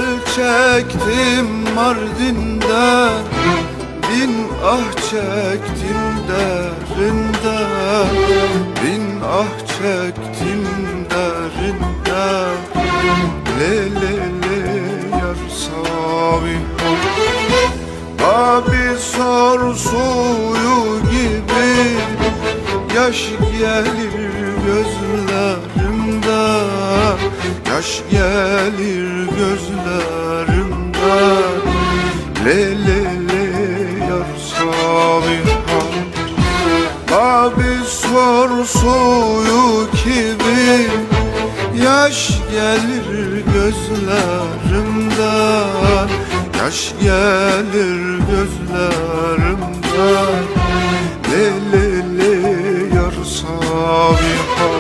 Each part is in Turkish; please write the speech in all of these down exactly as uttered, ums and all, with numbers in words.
el çektim Mardin'de, bin ah çektim derinde, bin ah çektim derinde. Le le le yar Sabiha, abi sor suyu gibi yaş gelir gözlerimde, yaş gelir gözlerimde. Le le le yar Sabiha, abi sor suyu gibi yaş gelir gözlerimden, yaş gelir gözlerimden. Le le le yar Sabiha.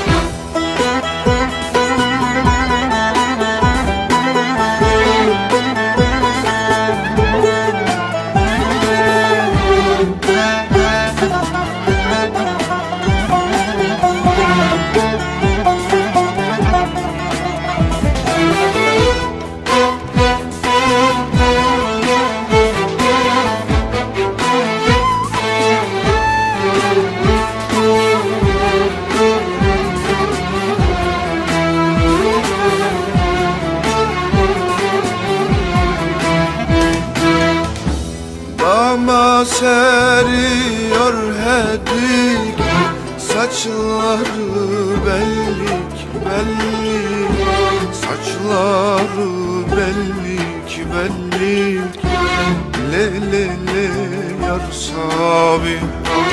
Dama seriyor hedik, saçları bellik bellik, saçları bellik bellik. Le le le yar Sabiha,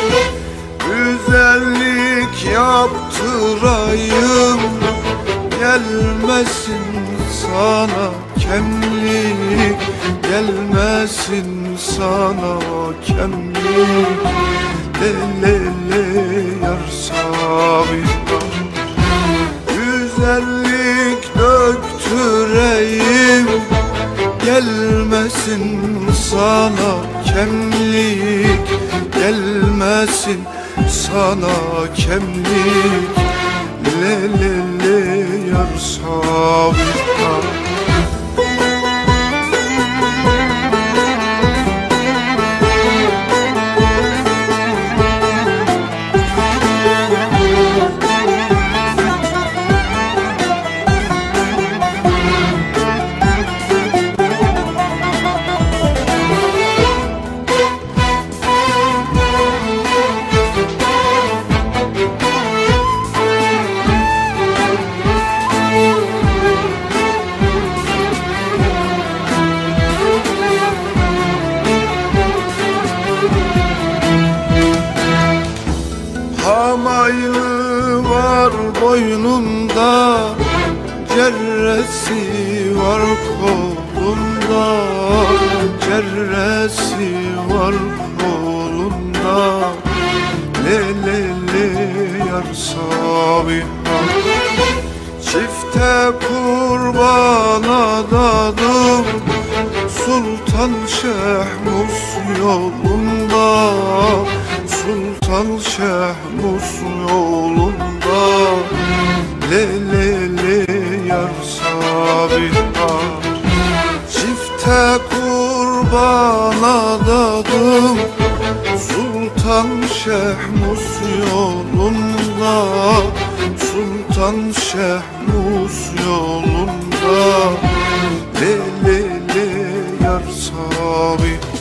güzellik yaptırayım, gelmesin sana kemlik, gelmesin sana kemlik. Le le le yar Sabiha, güzellik döktüreyim, gelmesin sana kemlik, gelmesin sana kemlik. Le le le yar Sabiha. Hamaylı var boynunda, cerresi var kolunda, cerresi var kolunda. Le le le yar Sabiha, çifte kurban adadım Sultan Şehmus yolunda, Sultan Şehmus yolunda. Le le le yar Sabiha, çifte kurban adadım Sultan Şehmus yolunda, Sultan Şehmus yolunda. Le le le yar Sabiha.